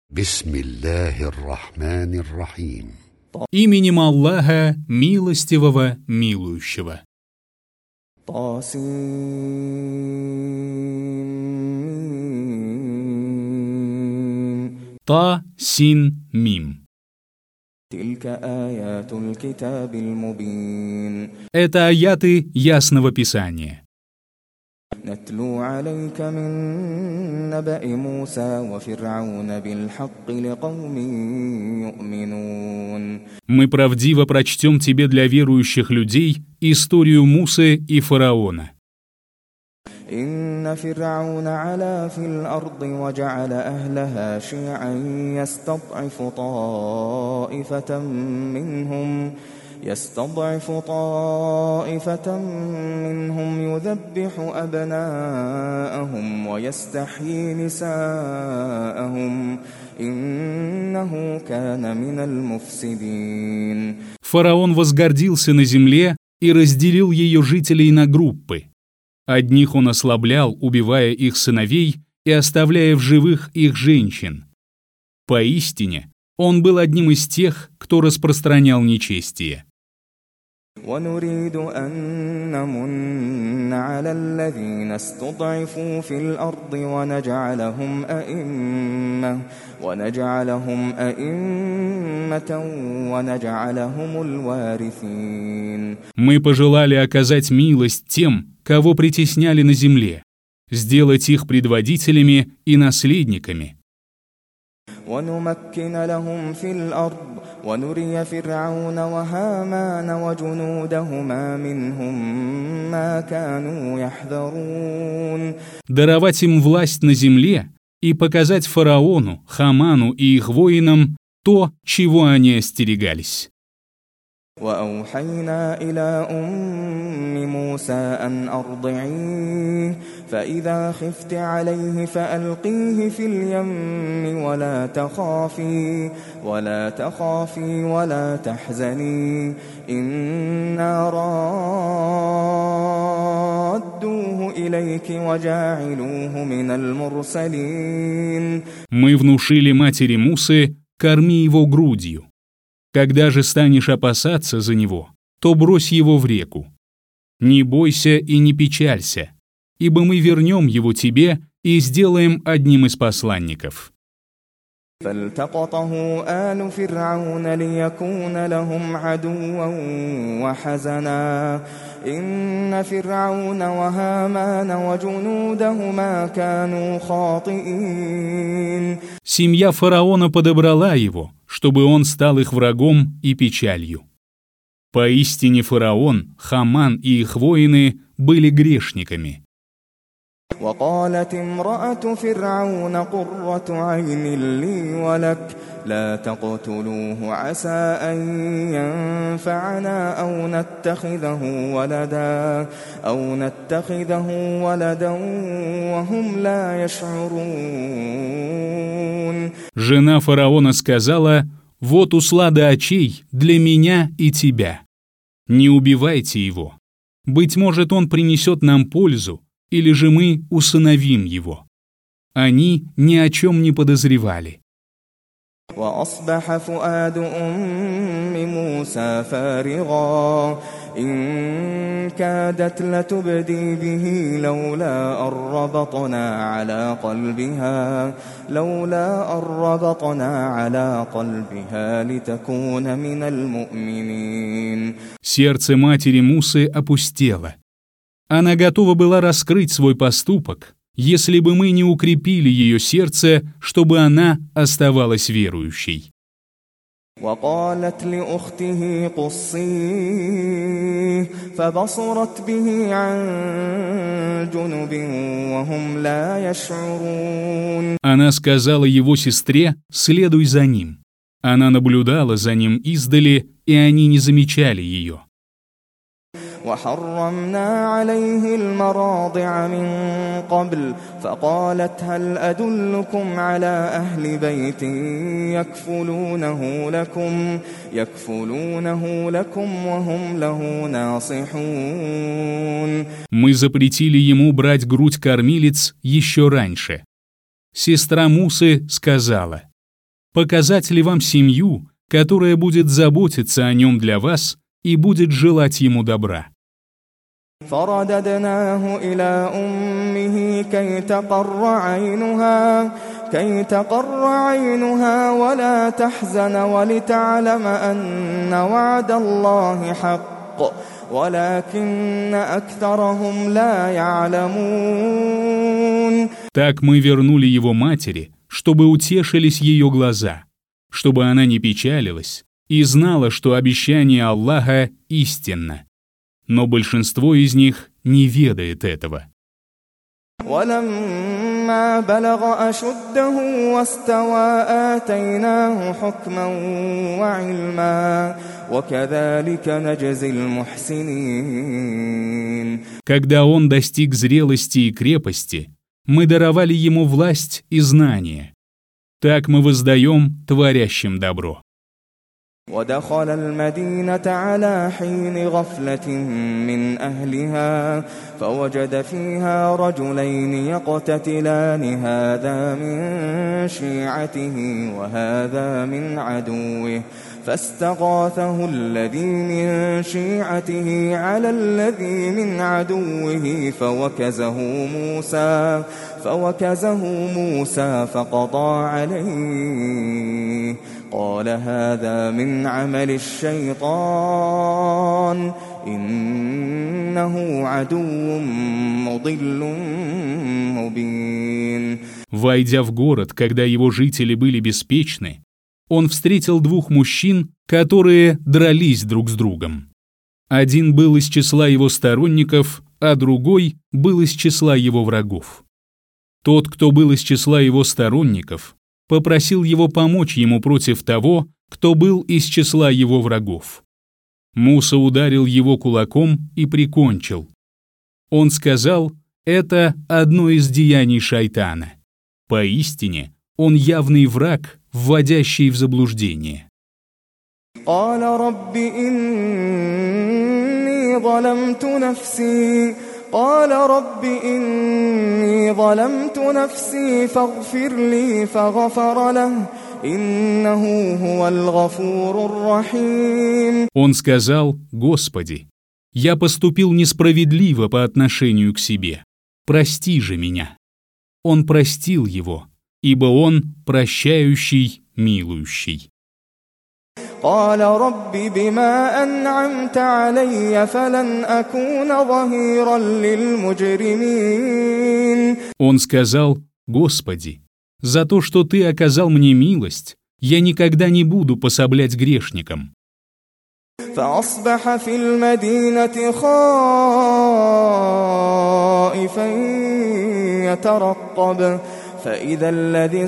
بسم الله الرحمن الرحيم. Именем Аллаха, милостивого, милующего. Та, син, мим. Это аяты Ясного Писания. نتلو عليك من نبأ موسى وفرعون بالحق لقوم يؤمنون. Мы правдиво прочтем тебе для верующих людей историю Мусы и фараона. إن فرعون علا في الأرض وجعل أهلها شيعا يستضعف طائفة منهم يذبح أبناءهم ويستحيي نساءهم إنه كان من المفسدين. Фараон возгордился на земле и разделил ее жителей на группы. Одних он ослаблял, убивая их сыновей и оставляя в живых их женщин. Поистине, он был одним из тех, кто распространял нечестие. ونريد أن نمن على الذين استضعفوا في الأرض ونجعلهم أئمة ونجعلهم الوارثين. Мы пожелали оказать милость тем, кого притесняли на земле, сделать их предводителями и наследниками. ونمكن لهم في الأرض ونري فرعون وهامان وجنودهما منهم ما كانوا يحذرون. Даровать им власть на земле и показать фараону, Хаману и их воинам то, чего они остерегались. وأوحينا إلى أم موسى أن أرضعيه فإذا خفت عليه فألقيه في اليم ولا تخافي ولا تحزني إنا رادوه إليك وجاعلوه من المرسلين. Мы внушили матери Мусы: корми его грудью. Когда же станешь опасаться за него, то брось его в реку. Не бойся и не печалься, ибо мы вернем его тебе и сделаем одним из посланников. فالتقطه آل فرعون ليكون لهم عدوا وحزنا إن فرعون وهامان وجنودهما كانوا خاطئين. Семья фараона подобрала его, чтобы он стал их врагом и печалью. Поистине фараон, Хаман и их воины были грешниками. وقالت امرأة فرعون قرة عين لي ولك لا تقتلوه عسى أن ينفعنا أو نتخذه ولدا وهم لا يشعرون. Жена фараона сказала: «Вот услада очей для меня и тебя. Не убивайте его. Быть может, он принесет нам пользу, или же мы усыновим его». Они ни о чем не подозревали. وأصبح فؤاد أم موسى فارغا إن كادت لتبدي به لولا أن ربطنا على قلبها لتكون من المؤمنين. Сердце матери Мусы опустело. Она готова была раскрыть свой поступок, если бы мы не укрепили ее сердце, чтобы она оставалась верующей. وقالت لأخته قصيه فبصرت به عن جنب وهم لا يشعرون. Она сказала его сестре: «Следуй за ним». Она наблюдала за ним издали, и они не замечали ее. وحرمنا عليه المراضع من قبل فقالت هل أدلكم على أهل بيت يكفلونه لكم وهم له ناصحون. Мы запретили ему брать грудь кормилиц еще раньше. Сестра Мусы сказала: Показать ли вам семью, которая будет заботиться о нем для вас и будет желать ему добра?» فرددناه إلى أمه كي تقر عينها ولا تحزن ولتعلم أن وعد الله حق ولكن أكثرهم لا يعلمون. Так мы вернули его матери, чтобы утешились ее глаза, чтобы она не печалилась и знала, что обещание Аллаха истинно. Но большинство из них не ведает этого. ولما بلغ أشده واستوى آتيناه حكما وعلما وكذلك نجزي المحسنين. Когда он достиг зрелости и крепости, мы даровали ему власть и знания. Так мы воздаем творящим добро. ودخل المدينة على حين غفلة من أهلها فوجد فيها رجلين يقتتلان هذا من شيعته وهذا من عدوه فاستغاثه الذي من شيعته على الذي من عدوه فوكزه موسى فقضى عليه قال هذا من عمل الشيطان إنه عدو مضل مبين. Войдя в город, когда его жители были беспечны, он встретил двух мужчин, которые дрались друг с другом. Один был из числа его сторонников, а другой был из числа его врагов. Тот, кто был из числа его сторонников, попросил его помочь ему против того, кто был из числа его врагов. Муса ударил его кулаком и прикончил. Он сказал, это одно из деяний шайтана. Поистине, он явный враг, вводящий в заблуждение. قال رب إني ظلمت نفسي فاغفر لي فغفر له إنه هو الغفور الرحيم. Он сказал, Господи, я поступил несправедливо по отношению к себе. Прости же меня. Он простил его, ибо он прощающий, милующий. قال رب بما أنعمت علي فلن أكون ظهيرا للمجرمين. Он сказал, Господи, за то, что Ты оказал мне милость, я никогда не буду пособлять грешникам. فأصبح في المدينة خائفا يترقب فإذا الذي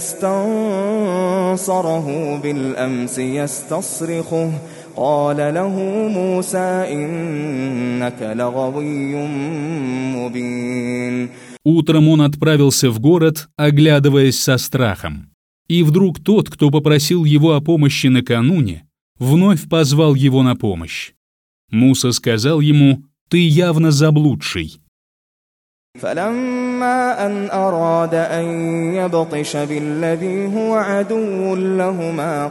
استنصره بالأمس يستصرخه قال له موسى إنك لغوي مبين. Утром он отправился в город, оглядываясь со страхом. И вдруг тот, кто попросил его о помощи накануне, вновь позвал его на помощь. Муса сказал ему, «Ты явно заблудший». فلما أن أراد أن يبطش بالذي هو عدو لهما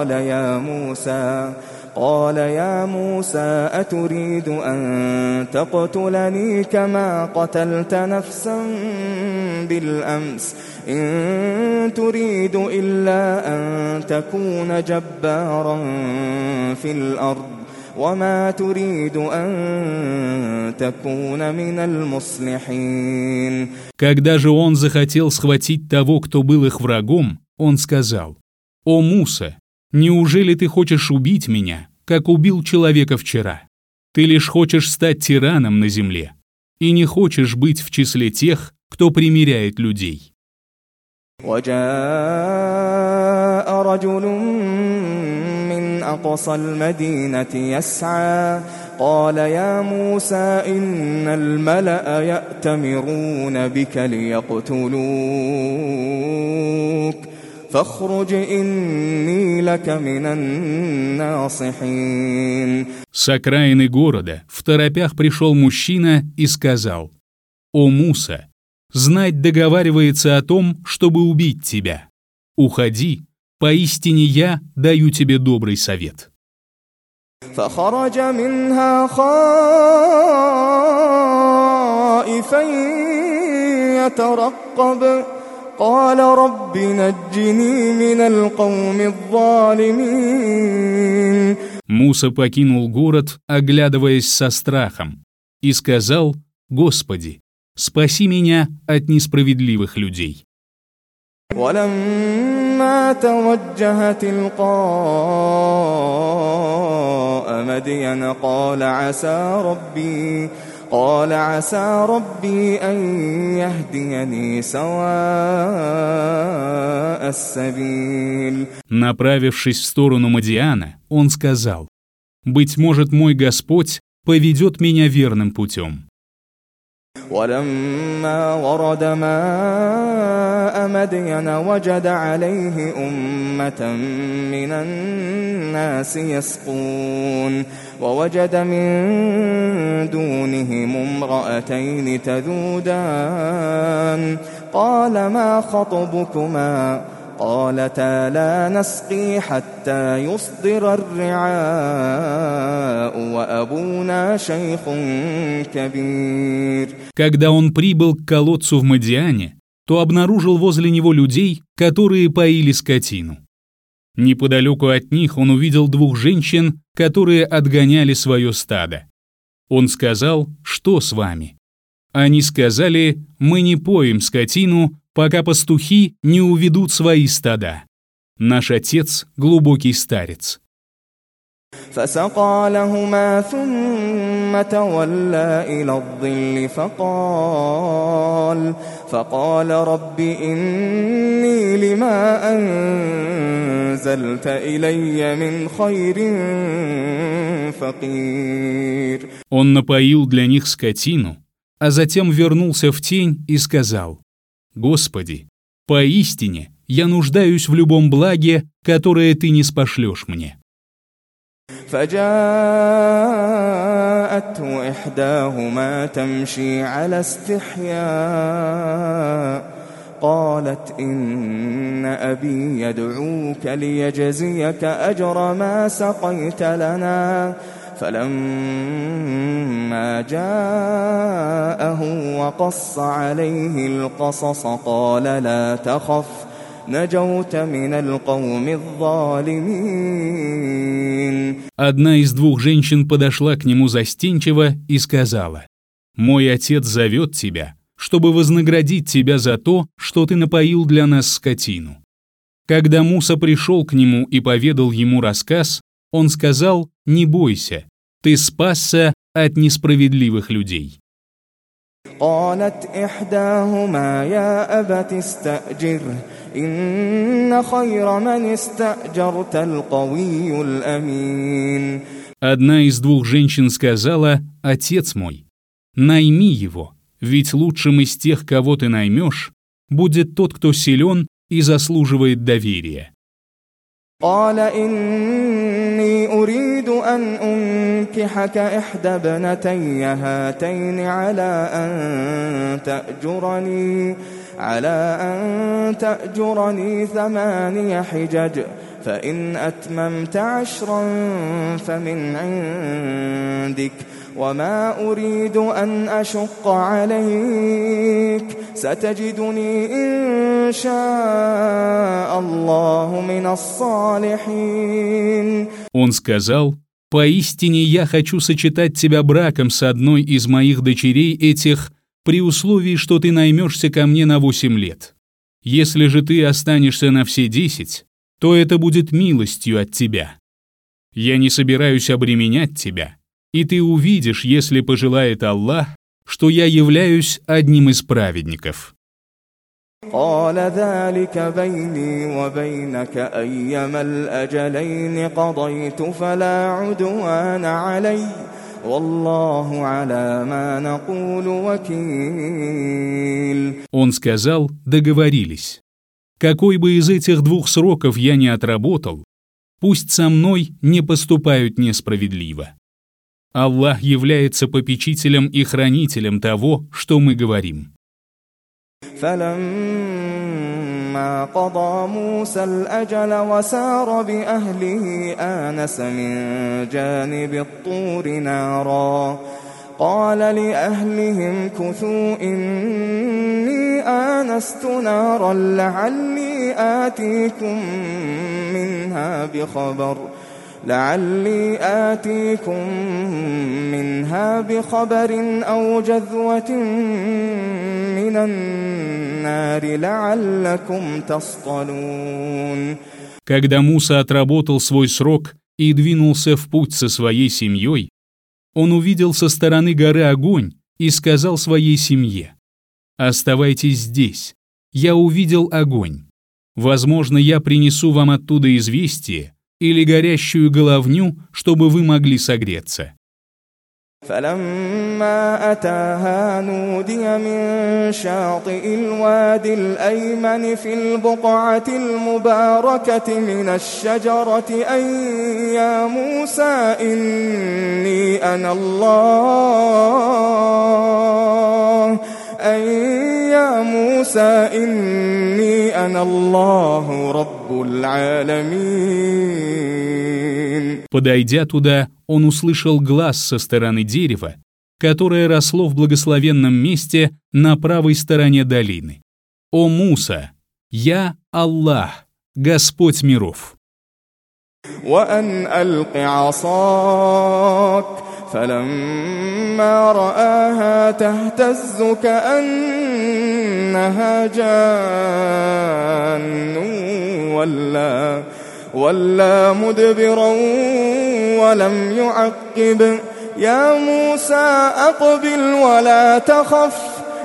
قال يا موسى أتريد أن تقتلني كما قتلت نفسا بالأمس إن تريد إلا أن تكون جبارا في الأرض وما تريد أن تكون من المصلحين. Когда же он захотел схватить того, кто был их врагом, он сказал, «О Муса, неужели ты хочешь убить меня, как убил человека вчера? Ты лишь хочешь стать тираном на земле и не хочешь быть в числе тех, кто примиряет людей». وجاء رجل من أقصى المدينة يسعى قال يا موسى إن الملأ يأتمرون بك ليقتلوك فاخرج إني لك من الناصحين. С окраины города второпях пришел мужчина и сказал, «О Муса, знать договаривается о том, чтобы убить тебя. Уходи, Поистине я даю тебе добрый совет». فخرج منها خائفا يترقب قال رب نجني من القوم الظالمين. Муса покинул город, оглядываясь со страхом, и сказал: «Господи, спаси меня от несправедливых людей». ولما توجه تلقاء مدين قال عسى ربي أن يهديني سواء السبيل. Направившись в сторону Мадиана, он сказал: «Быть может, мой Господь поведет меня верным путем». ولما ورد ماء مدين وجد عليه أمة من الناس يسقون ووجد من دونهم امرأتين تذودان قال ما خطبكما قالتا لا نسقي حتى يصدر الرعاء وأبونا شيخ كبير. Когда он прибыл к колодцу в Мадиане, то обнаружил возле него людей, которые поили скотину. Неподалеку от них он увидел двух женщин, которые отгоняли свое стадо. Он сказал: «Что с вами?» Они сказали: «Мы не поим скотину, пока пастухи не уведут свои стада. Наш отец — глубокий старец». فسقى لهما ثم تولى إلى الظل فقال رب إني لما أنزلت إلي من خير فقير. Он напоил для них скотину, а затем вернулся в тень и сказал: «Господи, поистине я нуждаюсь в любом благе, которое ты ниспошлешь мне». فجاءته إحداهما تمشي على استحياء قالت إن أبي يدعوك ليجزيك أجر ما سقيت لنا فلما جاءه وقص عليه القصص قال لا تخف نجوت من القوم الظالمين. Одна из двух женщин подошла к нему застенчиво и сказала: «Мой отец зовет тебя, чтобы вознаградить тебя за то, что ты напоил для нас скотину». Когда Муса пришел к нему и поведал ему рассказ, он сказал: «Не бойся, ты спасся от несправедливых людей». قالت إحداهما يا أبت استأجره إن خير من استأجرت القوي الأمين. Одна из двух женщин сказала: «Отец мой, найми его, ведь лучшим из тех, кого ты наймешь, будет тот, кто силен и заслуживает доверия». قال إني أريد أن أنكحك إحدى ابنتي هاتين على أن تأجرني 8 حجج فإن أتممت 10 فمن عندك وما أريد أن أشق عليك ستجدني إن شاء الله من الصالحين. Он сказал: «Поистине я хочу сочетать тебя браком с одной из моих дочерей этих, при условии, что ты наймешься ко мне на 8 лет. Если же ты останешься на все 10, то это будет милостью от тебя. Я не собираюсь обременять тебя, и ты увидишь, если пожелает Аллах, что я являюсь одним из праведников». قال ذلك بيني وبينك أيما الأجلين قضيت فلا عدوان علي والله على ما نقول وكيل. Он сказал: «Договорились. Какой бы из этих 2 сроков я ни отработал, пусть со мной не поступают несправедливо. Аллах является попечителем и хранителем того, что мы говорим». فلما فلما قضى موسى الأجل وسار بأهله آنس من جانب الطور نارا قال لأهلهم كثوا إني آنست نارا لعلي آتيكم منها بخبر أو جذوة من النار لعلكم تصطلون. Когда Муса отработал свой срок и двинулся в путь со своей семьей, он увидел со стороны горы огонь и сказал своей семье: «Оставайтесь здесь, я увидел огонь. Возможно, я принесу вам оттуда известие или горящую головню, чтобы вы могли согреться». فلما أتاها نودي من شاطئ الوادي الأيمن في البقعة المباركة من الشجرة أن يا موسى إني أنا الله رب العالمين. Подойдя туда, он услышал глас со стороны дерева, которое росло в благословенном месте на правой стороне долины. «О Муса, я Аллах, Господь миров». وأن ألق عصاك فلما رآها تهتز كأنها جان ولا مدبرا ولم يعقب يا موسى أقبل ولا تخف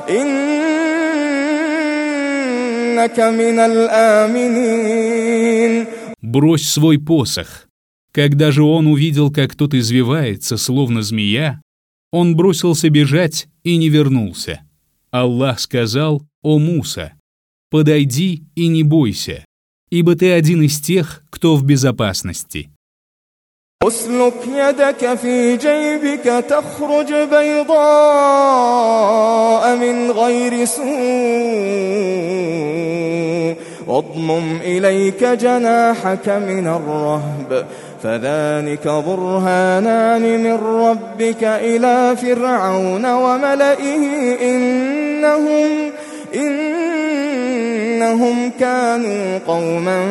إنك من الآمنين. «Брось свой посох». Когда же он увидел, как тот извивается, словно змея, он бросился бежать и не вернулся. Аллах сказал: «О Муса, подойди и не бойся, ибо ты один из тех, кто в безопасности». أسلك يدك في جيبك تخرج بيضاء من غير سوء واضمم إليك جناحك من الرهب فذلك برهانان من ربك إلى فرعون وملئه إنهم كانوا قوما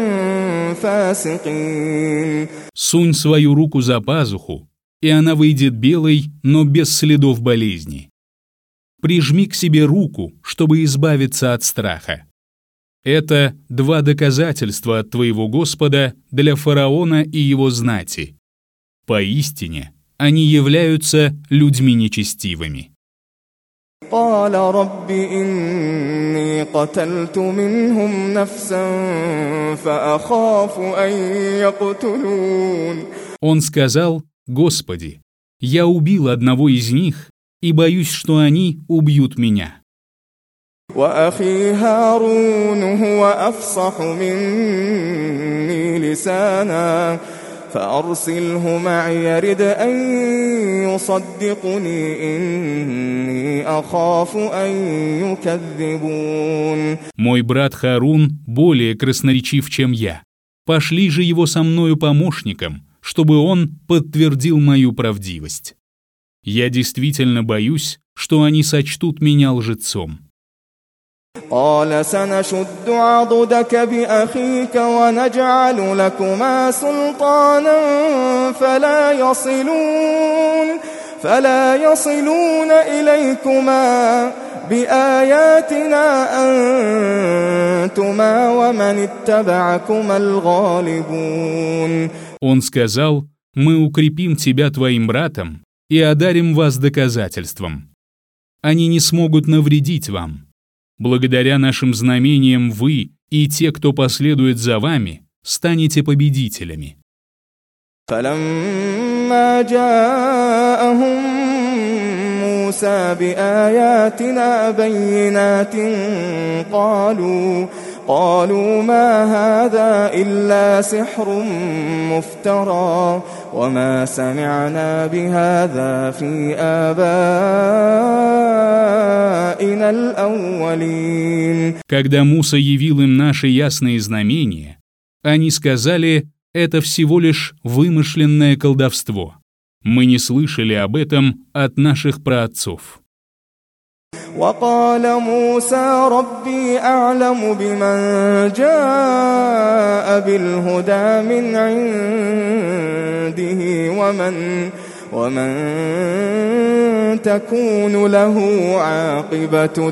فاسقين. Сунь свою руку за пазуху, и она выйдет белой, но без следов болезни. Прижми к себе руку, чтобы избавиться от страха. Это два доказательства от твоего Господа для фараона и его знати. Поистине, они являются людьми нечестивыми. قال رب إني قتلت منهم نفسا فأخاف أن يقتلون. Он сказал: «Господи, я убил одного из них и боюсь, что они убьют меня». وأخي هارون هو أفصح مني لسانا فأرسله معي يرد أن يصدقني إني أخاف أن يكذبون. Мой брат Харун более красноречив, чем я. Пошли же его со мною помощником, чтобы он подтвердил мою правдивость. Я действительно боюсь, что они сочтут меня лжецом. قال سنشد عضدك بأخيك ونجعل لكما سلطانا فلا يصلون إليكما بآياتنا أنتما ومن اتبعكما الغالبون. Он сказал: «Мы укрепим тебя твоим братом и одарим вас доказательством. Они не смогут навредить вам. Благодаря нашим знамениям вы и те, кто последует за вами, станете победителями». فلما جاءهم موسى بآياتنا بينات قالوا ما هذا إلا سحر مفترى وما سمعنا بهذا في آبائنا الأولين. Когда Муса явил им наши ясные знамения, они сказали: это всего лишь вымышленное колдовство. Мы не слышали об этом от наших праотцов. وقال موسى ربي أعلم بمن جاء بالهدى من عنده ومن تكون له عاقبة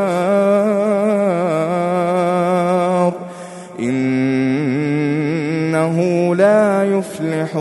الدار إنه لا يفلح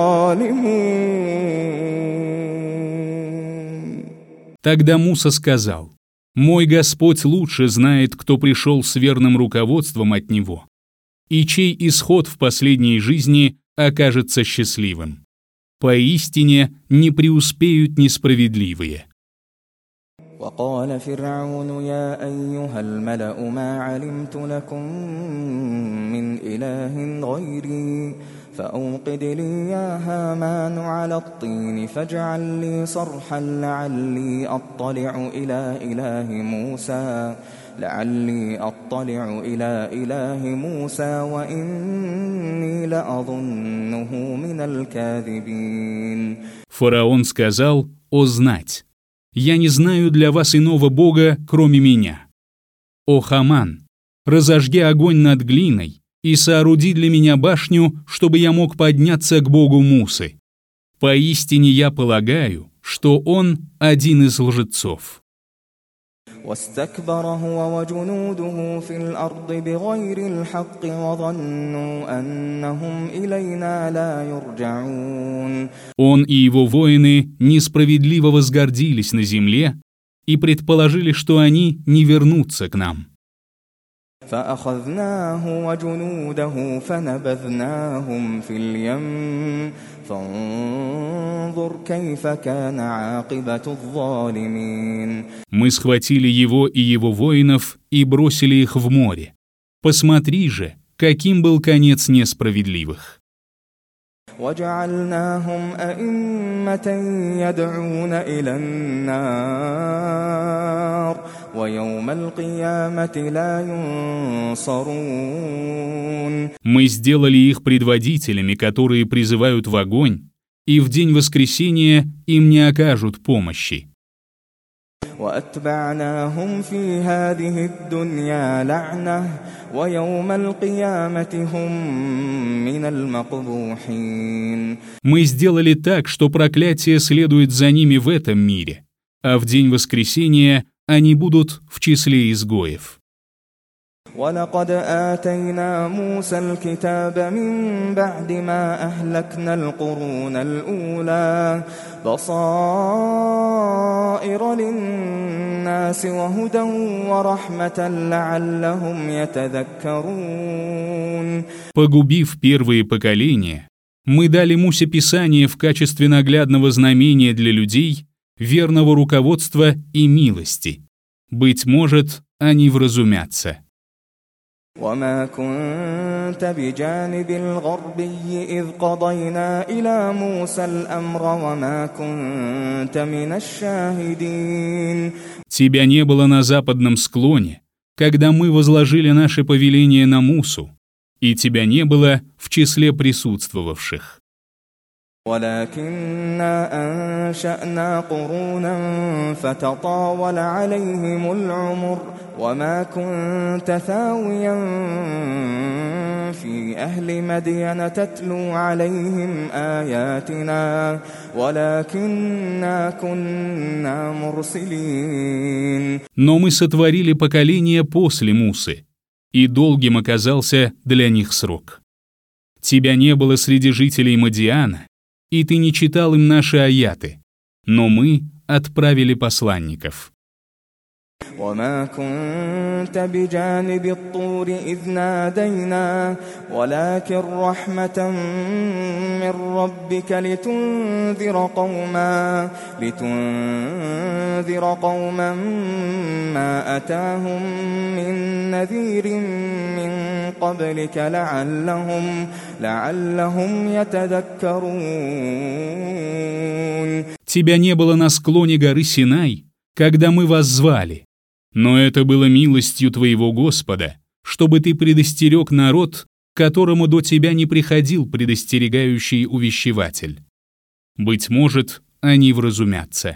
الظالمون. Тогда Муса сказал: «Мой Господь лучше знает, кто пришел с верным руководством от Него, и чей исход в последней жизни окажется счастливым. Поистине не преуспеют несправедливые». وقال فرعون يا أيها الملأ ما علمت لكم من إله غيري فأوقد لي يا هامان على الطين فاجعل لي صرحا لعلي أطلع إلى إله موسى وإني لأظنه من الكاذبين. Фараон сказал: «О знать! Я не знаю для вас иного бога, кроме меня. О Хаман, разожги огонь над глиной и сооруди для меня башню, чтобы я мог подняться к богу Мусы. Поистине я полагаю, что он один из лжецов». واستكبر هو وجنوده في الأرض بغير الحق وظنوا أنهم إلينا لا يرجعون. Он и его воины несправедливо возгордились на земле и предположили, что они не вернутся к нам. فأخذناه وجنوده فنبذناهم في اليم فانظر كيف كان عاقبة الظالمين. Мы схватили его и его воинов и бросили их в море. Посмотри же, каким был конец несправедливых. وجعلناهم أئمة يدعون إلى النار ويوم القيامة لا ينصرون. Мы сделали их предводителями, которые призывают в огонь, и в день воскресения им не окажут помощи. وأتبعناهم في هذه الدنيا لعنة ويوم القيامة هم من المقبوحين. Мы сделали так, что проклятие следует за ними в этом мире, а в день воскресения они будут в числе изгоев. ولقد آتينا موسى الكتاب من بعد ما أهلكنا القرون الأولى بصائر للناس وهدى ورحمة لعلهم يتذكرون. Погубив первые поколения, мы дали Мусе Писание в качестве наглядного знамения для людей, верного руководства и милости. Быть может, они вразумятся. وما كنت بجانب الغربي إذ قضينا إلى موسى الأمر وما كنت من الشاهدين. Тебя не было на западном склоне, когда мы возложили наше повеление на Мусу, и тебя не было в числе присутствовавших. ولكننا أنشأنا قرونا فتطاول عليهم العمر وما كنت ثاويا في أهل مدين تتلو عليهم آياتنا ولكننا كنا مرسلين. Но мы сотворили поколение после Мусы, и долгим оказался для них срок. Тебя не было среди жителей Мадиана, и ты не читал им наши аяты, но мы отправили посланников. وما كنت بجانب الطور إذ نادينا ولكن رحمة من ربك لتنذر قوما ما أتاهم من نذير من قبلك لعلهم يتذكرون. Тебя не было на склоне горы Синай, когда мы вас звали. Но это было милостью твоего Господа, чтобы ты предостерег народ, которому до тебя не приходил предостерегающий увещеватель. Быть может, они вразумятся.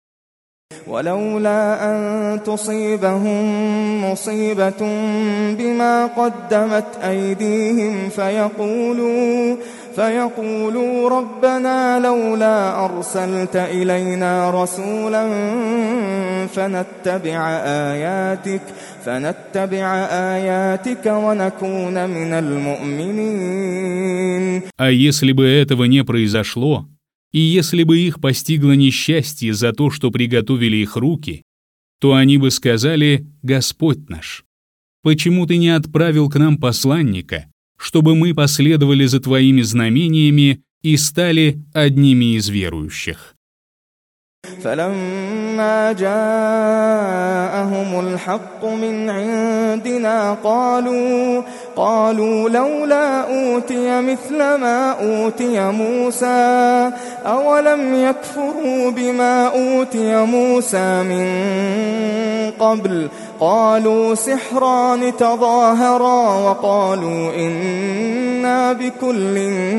ولولا أن تصيبهم مصيبة بما قدمت أيديهم فيقولوا ربنا لولا أرسلت إلينا رسولا فنتبع آياتك ونكون من المؤمنين. А если бы этого не произошло, и если бы их постигло несчастье за то, что приготовили их руки, то они бы сказали: «Господь наш, почему ты не отправил к нам посланника, чтобы мы последовали за твоими знамениями и стали одними из верующих?» فلما جاءهم الحق من عندنا قالوا لولا أوتي مثل ما أوتي موسى أولم يكفروا بما أوتي موسى من قبل قالوا سحران تظاهرا وقالوا إنا بكل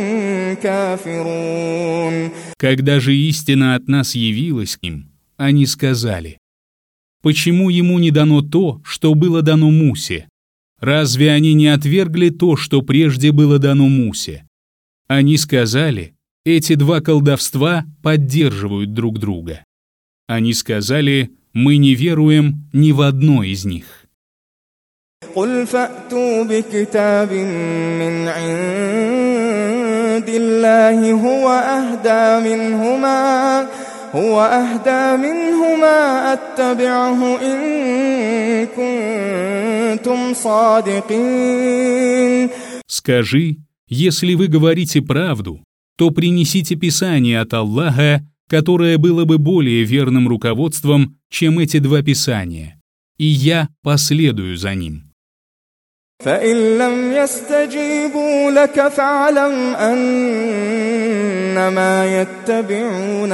كافرون. Когда же истина от нас явилась к ним, они сказали: «Почему ему не дано то, что было дано Мусе? Разве они не отвергли то, что прежде было дано Мусе?» Они сказали: «Эти два колдовства поддерживают друг друга». Они сказали: «Мы не веруем ни в одно из них». قل فأتوا بكتاب من عند الله هو أهدى منهما أتبعه إن كنتم صادقين. Скажи, если вы говорите правду, то принесите Писание от Аллаха, которое было бы более верным руководством, чем эти два Писания, и я последую за ним. فإن لم يستجيبوا لك فاعلم أنما يتبعون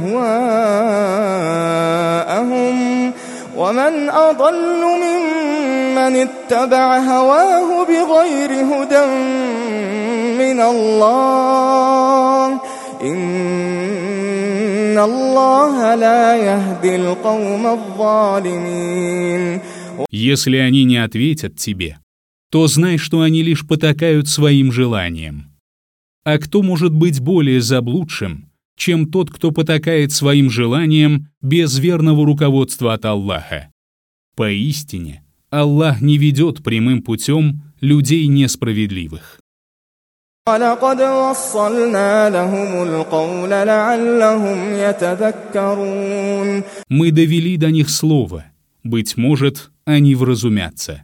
أهواءهم ومن أضل ممن اتبع هواه بغير هدى من الله إن الله لا يهدي القوم الظالمين. Если они не ответят тебе, то знай, что они лишь потакают своим желаниям. А кто может быть более заблудшим, чем тот, кто потакает своим желаниям без верного руководства от Аллаха? Поистине, Аллах не ведет прямым путем людей несправедливых. وَلَقَدْ وَصَّلْنَا لَهُمُ الْقَوْلَ لَعَلَّهُمْ يَتَذَكَّرُونَ. Мы довели до них слово, быть может, они вразумятся.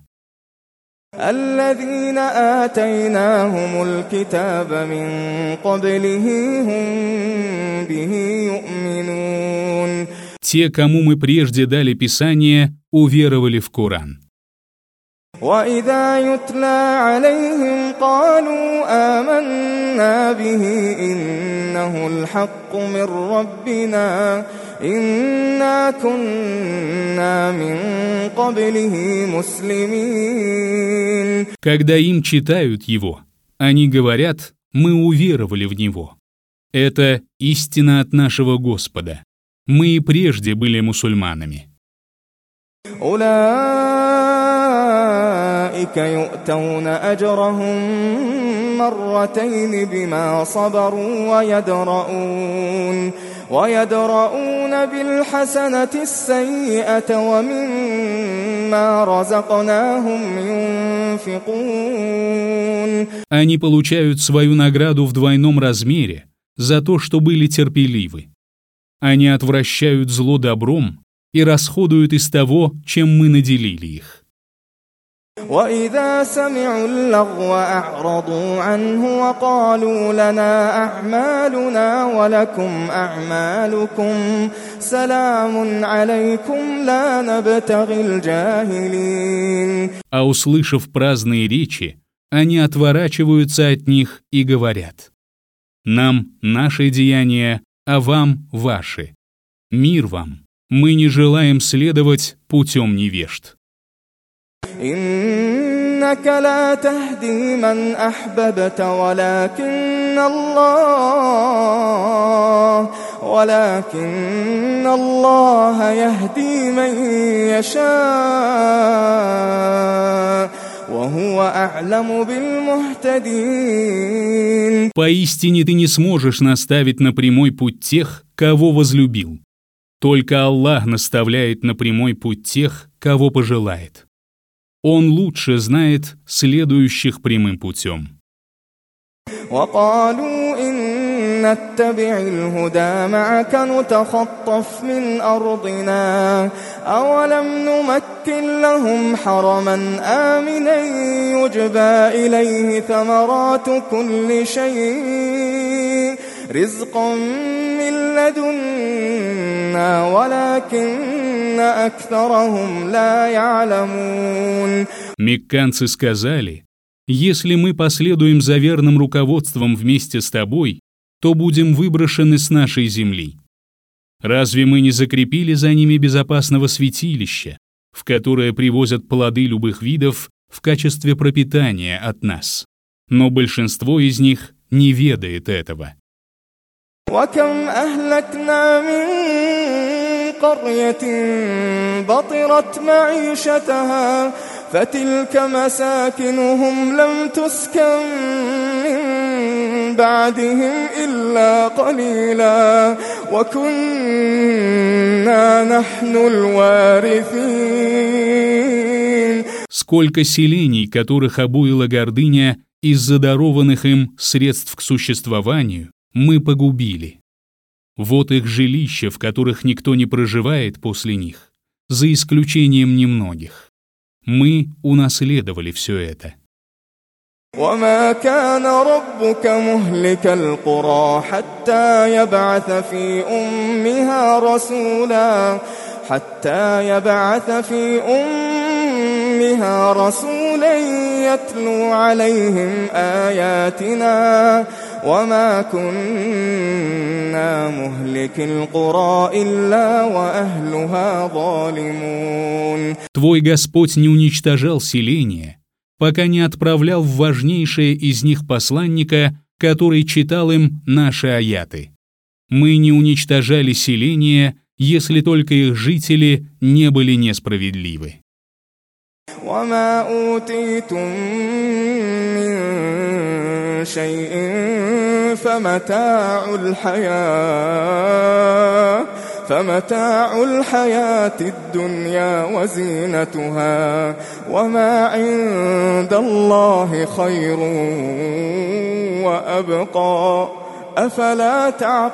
الذين آتيناهم الكتاب من قبله هم به يؤمنون. Те, кому мы прежде дали Писание, уверовали в Коран. وإذا يتلى عليهم قالوا آمنا به إنه الحق من ربنا إنا كنا من قبله مسلمين. Когда им читают его, они говорят: «Мы уверовали в него». Это истина от нашего Господа. Мы и прежде были мусульманами. أولئك يؤتون أجرهم مرتين بما صبروا ويدرؤون بالحسنة السيئة ومما رزقناهم ينفقون. Они получают свою награду в двойном размере за то, что были терпеливы. Они отвращают зло добром и расходуют из того, чем мы наделили их. وَإِذَا سَمِعُوا اللَّغْوَ أَعْرَضُوا عَنْهُ وَقَالُوا لَنَا أَعْمَالُنَا وَلَكُمْ أَعْمَالُكُمْ سَلَامٌ عَلَيْكُمْ لَا نَبْتَغِي الْجَاهِلِينَ. А услышав праздные речи, они отворачиваются от них и говорят: «Нам наши деяния, а вам ваши. Мир вам, мы не желаем следовать путем невежд». إنك لا تهدي من أحببت ولكن الله يهدي من يشاء وهو أعلم بالمهتدين. Поистине ты не сможешь наставить на прямой путь тех, кого возлюбил. Только Аллах наставляет на прямой путь тех, кого пожелает. Он лучше знает следующих прямым путем. وقالوا إن نتبع الهدى معك نتخطف من أرضنا أولم نمكن لهم حرما آمنا يجبى إليه ثمرات كل شيء رزقا من لدنا ولكن أكثرهم لا يعلمون. Мекканцы сказали: «Если мы последуем за верным руководством вместе с тобой, то будем выброшены с нашей земли. Разве мы не закрепили за ними безопасного святилища, в которое привозят плоды любых видов в качестве пропитания от нас? Но большинство из них не ведает этого». وَكَمْ أَهْلَكْنَا مِنْ قَرْيَةٍ بَطِرَتْ مَعِيشَتَهَا فَتِلْكَ مَسَاكِنُهُمْ لَمْ تُسْكَنْ مِنْ بَعْدِهِمْ إِلَّا قَلِيلًا وَكُنَّا نَحْنُ الْوَارِثِينَ. Сколько селений, которых обуяла гордыня из-за дарованных им средств к существованию, мы погубили. Вот их жилища, в которых никто не проживает после них, за исключением немногих. Мы унаследовали все это. وَمَا كَانَ رَبُّكَ مُهْلِكَ الْقُرَى حَتَّى يَبْعَثَ فِي أُمِّهَا رَسُولًا يَتْلُو عَلَيْهِمْ آيَاتِنَا وَمَا كُنَّا مُهْلِكِ الْقُرَى إِلَّا وَأَهْلُهَا ظَالِمُونَ. Твой Господь не уничтожал селения, пока не отправлял в важнейшее из них посланника, который читал им наши аяты. Мы не уничтожали селения, если только их жители не были несправедливы. وَمَا أُوتِيتُم مِّن شَيْءٍ فَمَتَاعُ الْحَيَاةِ الدُّنْيَا وَزِينَتُهَا وَمَا عِندَ اللَّهِ خَيْرٌ وَأَبْقَى أَفَلَا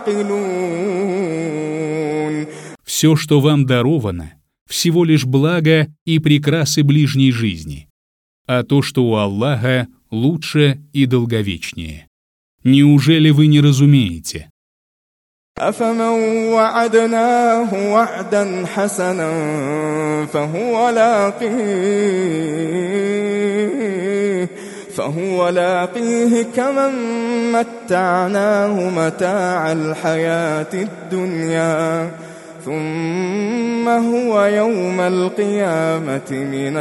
تَعْقِلُونَ. Все, что вам даровано, всего лишь благо и прекрасы ближней жизни, а то, что у Аллаха, лучше и долговечнее. Неужели вы не разумеете? أَفَمَنْ وَعَدْنَاهُ وَعْدًا حَسَنًا فهو لاقيه كمن متعناه متاع الحياة الدنيا ثم هو يوم القيامة من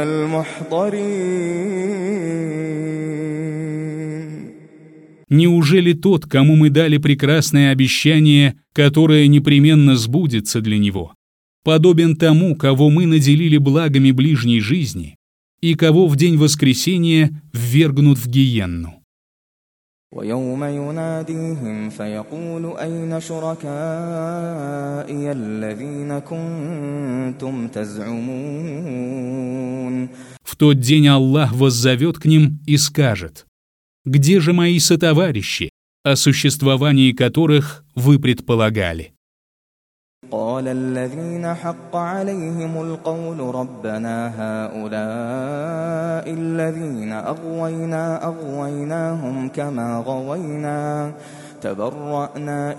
المحضرين. Неужели тот, кому мы дали прекрасное обещание, которое непременно сбудется для него, подобен тому, кого мы наделили благами ближней жизни и кого в день воскресения ввергнут в гиенну? وَيَوْمَ يُنَادِيهِمْ فَيَقُولُ أَيْنَ شُرَكَائِيَ الَّذِينَ كُنْتُمْ تَزْعُمُونَ. В тот день Аллах воззовет к ним и скажет: «Где же мои сотоварищи, о существовании которых вы предполагали?» قال الذين حق عليهم القول ربنا هؤلاء الذين أغويناهم كما غوينا تبرأنا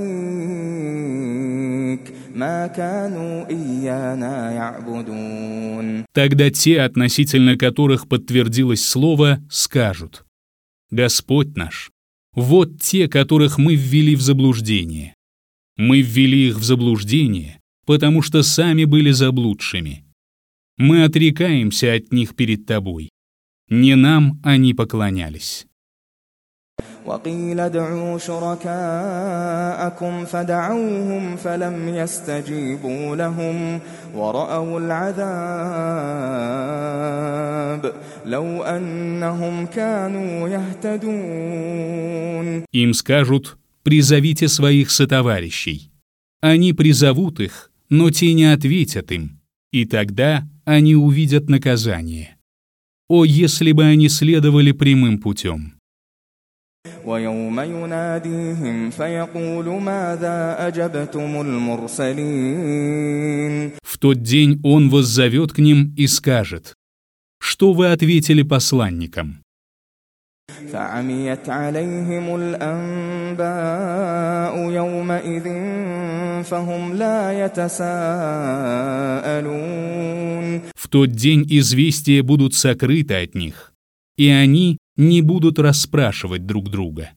إليك ما كانوا إيانا يعبدون. Тогда те, относительно которых подтвердилось слово, скажут: Господь наш, вот те, которых мы ввели в заблуждение. Мы ввели их в заблуждение, потому что сами были заблудшими. Мы отрекаемся от них перед Тобой. Не нам они поклонялись. وقيل ادعوا شركاءكم فدعوهم فلم يستجيبوا لهم ورأوا العذاب لو أنهم كانوا يهتدون. Им скажут: призовите своих сотоварищей. Они призовут их, но те не ответят им, и тогда они увидят наказание. О, если бы они следовали прямым путем! ويوم يناديهم فيقول ماذا أجبتم المرسلين. В тот день он воззовет к ним и скажет: что вы ответили посланникам? فعميت عليهم الأنباء يومئذ فهم لا يتساءلون. В тот день известия будут сокрыты от них, и они не будут расспрашивать друг друга.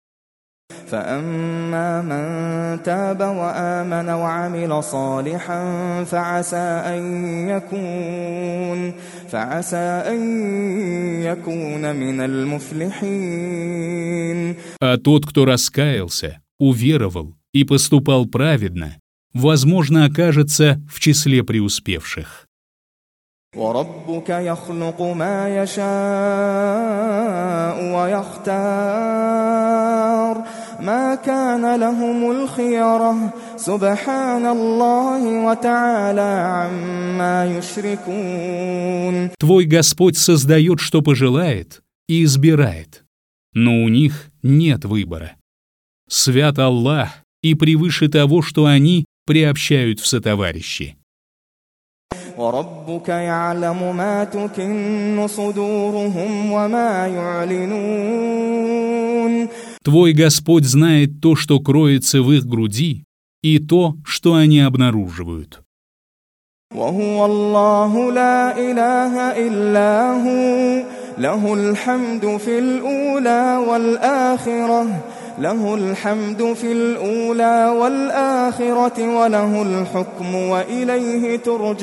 فأما من تاب وآمن وعمل صالحا فعسى أن يكون من المفلحين. А тот, кто раскаялся, уверовал и поступал праведно, возможно, окажется в числе преуспевших. وربك يخلق ما يشاء ويختار ما كان لهم الخيرة سبحان الله وتعالى عما يشركون. Твой Господь создает, что пожелает, и избирает, но у них нет выбора. Свят Аллах и превыше того, что они приобщают в сотоварищи. وربك يعلم ما تكن صدورهم وما يعلنون. Твой Господь знает то, что кроется в их груди, и то, что они обнаруживают. وهو الله لا إله إلا هو له الحمد في الأولى والآخرة له الحمد في الأولى والآخرة وله الحكم وإليه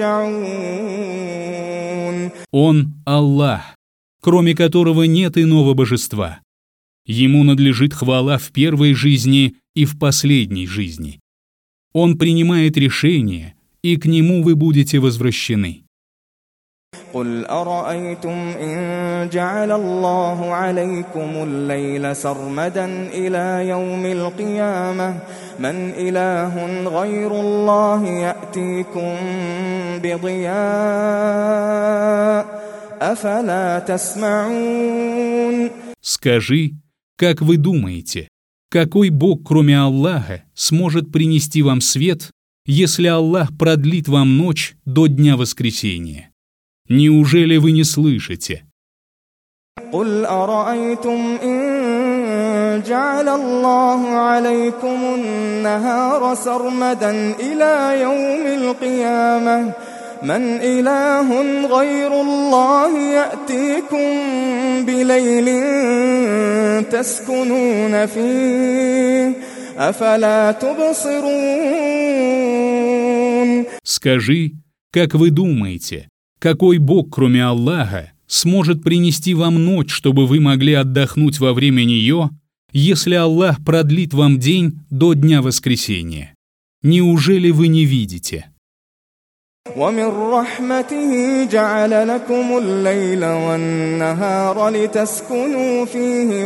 ترجعون. Он Аллах, кроме которого нет иного божества. Ему надлежит хвала в первой жизни и в последней жизни. Он принимает решения, и к нему вы будете возвращены. قل أرأيتم إن جعل الله عليكم الليل سرمدا إلى يوم القيامة من إله غير الله يأتيكم بضياء أفلا تسمعون. Скажи, как вы думаете, какой Бог, кроме Аллаха, сможет принести вам свет, если Аллах продлит вам ночь до дня воскресения? Неужели вы не слышите? قل أرأيتم إن جعل الله عليكم النهار سرمدا إلى يوم القيامة من إله غير الله يأتيكم بليل تسكنون فيه أفلا تبصرون. Скажи, как вы думаете, какой Бог, кроме Аллаха, сможет принести вам ночь, чтобы вы могли отдохнуть во время нее, если Аллах продлит вам день до дня воскресения? Неужели вы не видите? ومن رحمته جعل لكم الليل والنهار لتسكنوا فيه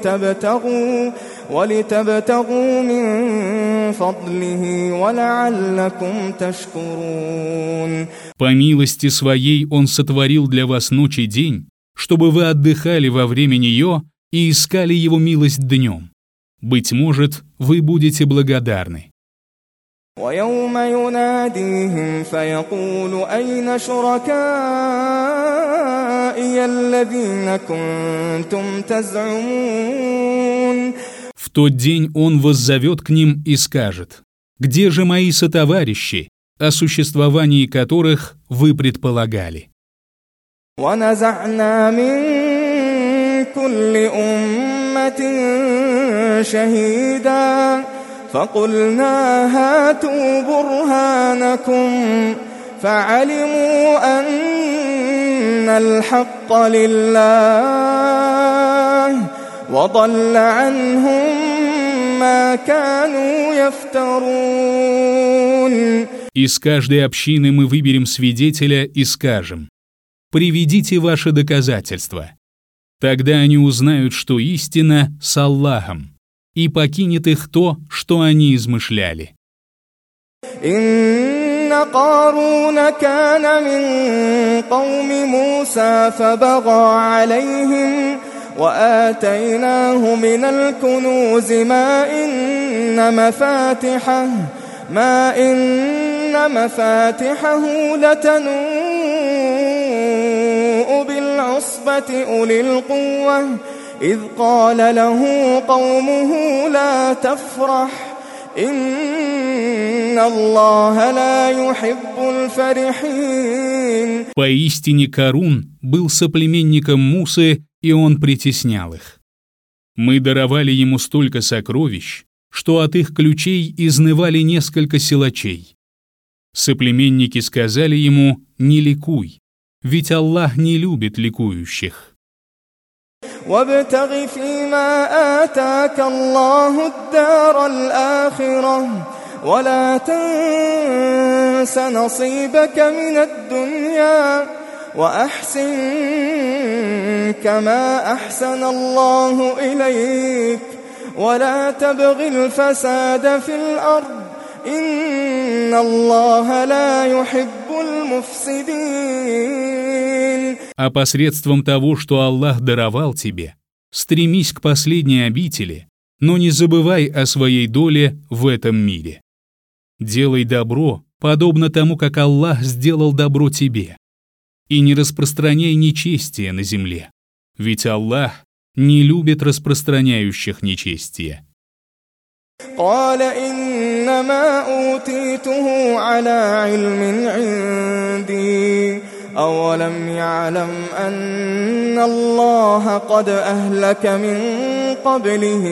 ولتبتغوا من فضله ولعلكم تشكرون. По милости своей Он сотворил для вас ночь и день, чтобы вы отдыхали во время нее и искали Его милость днем. Быть может, вы будете благодарны. ويوم يناديهم فيقول أين شركائي الذين كنتم تزعمون. В тот день он воззовет к ним и скажет: «Где же мои сотоварищи, о существовании которых вы предполагали?» ونزعنا من كل أمة شهيدا فقلنا هاتوا برهانكم فعلموا أن الحق لله وضل عنهم ما كانوا يفترون. Из каждой общины мы выберем свидетеля и скажем: «Приведите ваши доказательства». Тогда они узнают, что истина с Аллахом, и покинет их то, что они измышляли. «Инна Каруна кана мин кауми Муса фабага алейхим ва атайнаху минал кунузи ма инна мафатихаху латану'у бил'усбати улил кувва إذ قال له قومه لا تفرح إن الله لا يحب الفرحين. Поистине Карун был соплеменником Мусы, и он притеснял их. Мы даровали ему столько сокровищ, что от их ключей изнывали несколько силачей. Соплеменники сказали ему: «Не ликуй, ведь Аллах не любит ликующих». وابتغ فيما آتاك الله الدار الآخرة ولا تنس نصيبك من الدنيا وأحسن كما أحسن الله إليك ولا تبغ الفساد في الأرض إن الله لا يحب المفسدين. А посредством того, что Аллах даровал тебе, стремись к последней обители, но не забывай о своей доле в этом мире. Делай добро, подобно тому, как Аллах сделал добро тебе, и не распространяй нечестие на земле, ведь Аллах не любит распространяющих нечестие. قال إنما أوتيته على علم عندي أولم يعلم أن الله قد أهلك من قبله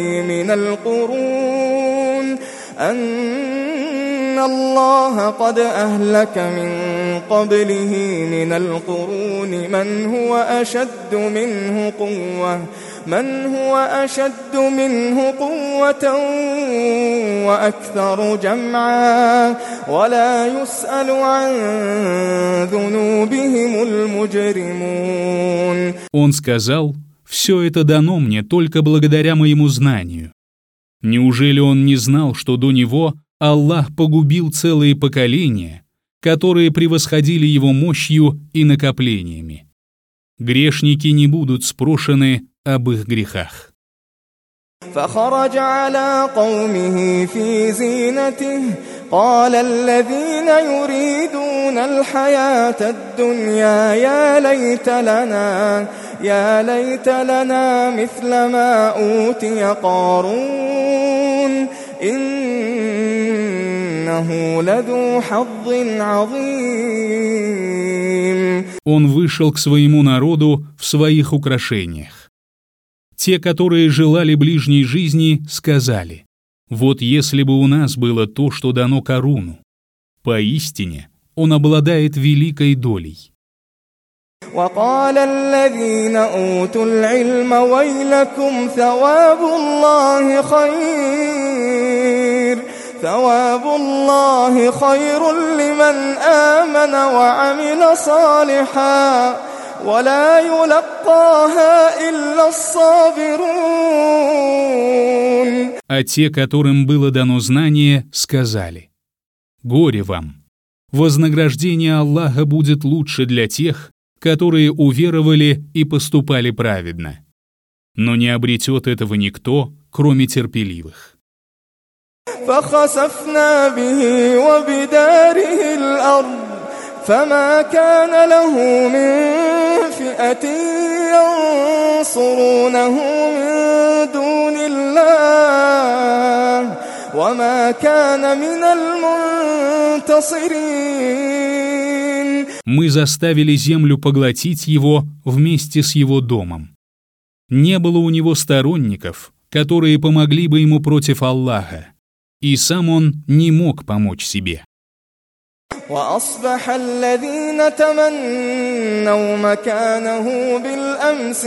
من القرون من هو أشد منه قوة وأكثر جمعا ولا يسأل عن ذنوبهم المجرمون. Он сказал: «Все это дано мне только благодаря моему знанию». Неужели он не знал, что до него Аллах погубил целые поколения, которые превосходили его мощью и накоплениями? Грешники не будут спрошены об их грехах. فخرج على قومه في زينته قال الذين يريدون الحياة الدنيا يا ليت لنا مثل ما أوتي قارون إنه لذو حظ عظيم. Он вышел к своему народу в своих украшениях. Те, которые желали ближней жизни, сказали: «Вот если бы у нас было то, что дано Каруну, поистине он обладает великой долей». وقال الذين أوتوا العلم ويلكم ثواب الله خير لمن آمن وعمل صالحا ولا يلقاها إلا الصابرون. А те, которым было дано знание, сказали: «Горе вам! Вознаграждение Аллаха будет лучше для тех, которые уверовали и поступали праведно. Но не обретет этого никто, кроме терпеливых». فخسفنا به وبداره الأرض فما كان له من فئة ينصرونه من دون الله وما كان من المنتصرين. Мы заставили землю поглотить его вместе с его домом. Не было у него сторонников, которые помогли бы ему против Аллаха, и сам он не мог помочь себе. وأصبح الذين تمنوا مكانه بالأمس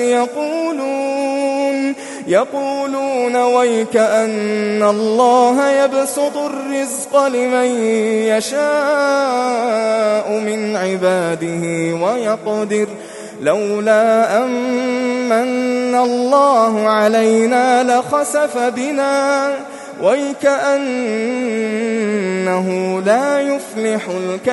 يقولون ويك أن الله يبسط الرزق لمن يشاء من عباده ويقدر لولا أمن الله علينا لخسف بنا وَيْكَأَنَّهُ لَا يُفْلِحُ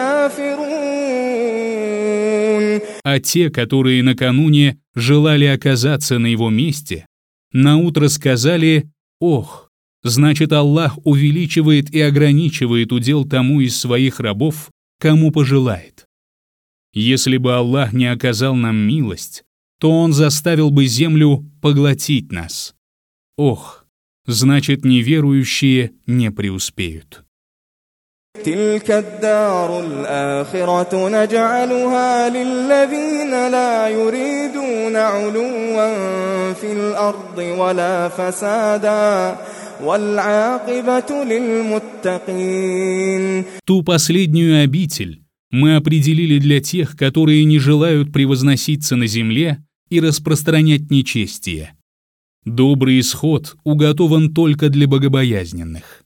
الْكَافِرُونَ. А те, которые накануне желали оказаться на его месте, наутро сказали: «Ох, значит, Аллах увеличивает и ограничивает удел тому из своих рабов, кому пожелает. Если бы Аллах не оказал нам милость, то Он заставил бы землю поглотить нас. Ох, значит, неверующие не преуспеют». تلك الدار الآخرة نجعلها للذين لا يريدون علوا في الأرض ولا فسادا والعاقبة للمتقين. Ту последнюю обитель мы определили для тех, которые не желают превозноситься на земле и распространять нечестие. Добрый исход уготован только для богобоязненных.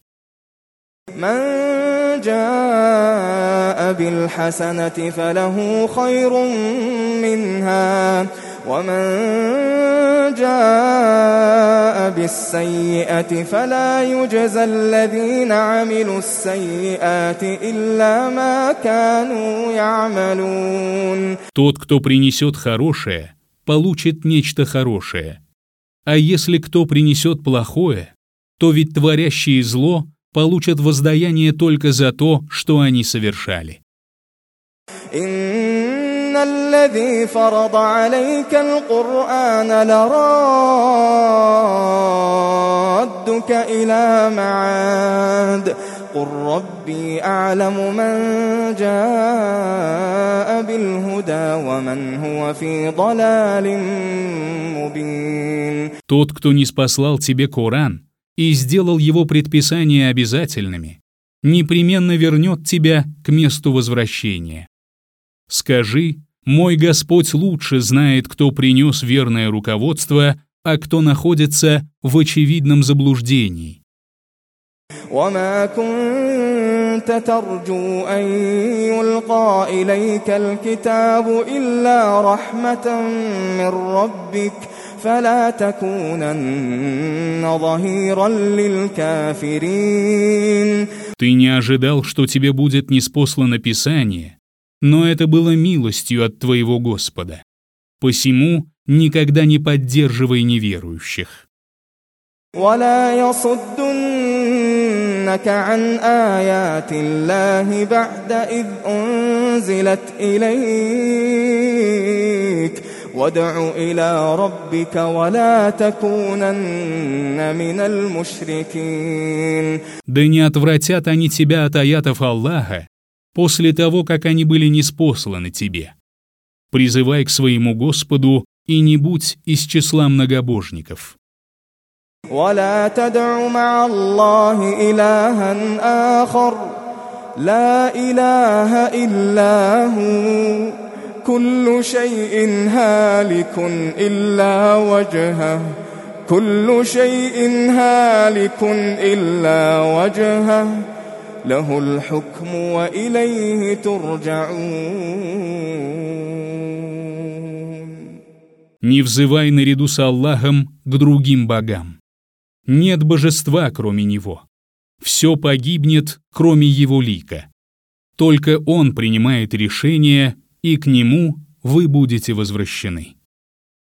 من جاء بالحسنة فله خير منها ومن جاء بالسيئة فلا يجزى الذين عملوا السيئات إلا ما كانوا يعملون. Тот, кто принесет хорошее, получит нечто хорошее. А если кто принесет плохое, то ведь творящие зло получат воздаяние только за то, что они совершали. إن الذي فرض عليك القرآن لرادك إلى معاد قل ربي أعلم من جاء بالهدى ومن هو في ضلال مبين. Тот, кто ниспослал тебе Коран и сделал его предписания обязательными, непременно вернет тебя к месту возвращения. Скажи: мой Господь лучше знает, кто принес верное руководство, а кто находится в очевидном заблуждении. وما كنت ترجو أن يلقى إليك الكتاب إلا رحمة من ربك فلا تكونن ظهيرا للكافرين. Ты не ожидал, что тебе будет ниспослано Писание, но это было милостью от твоего Господа. Посему никогда не поддерживай неверующих. ولا يصدنك عن آيات الله بعد إذ أنزلت إليك وادع إلى ربك ولا такунанна миналь мушрикин. Да не отвратят они тебя от аятов Аллаха после того, как они были ниспосланы тебе. Призывай к своему Господу и не будь из числа многобожников. ولا تدع مع الله إلها آخر لا إله إلا هو كل شيء هالك إلا وجهه كل شيء هالك إلا وجهه له الحكم وإليه ترجعون. Не взывай наряду с Аллахом к другим богам. Нет божества, кроме Него. Все погибнет, кроме Его лика. Только Он принимает решения, и к Нему вы будете возвращены.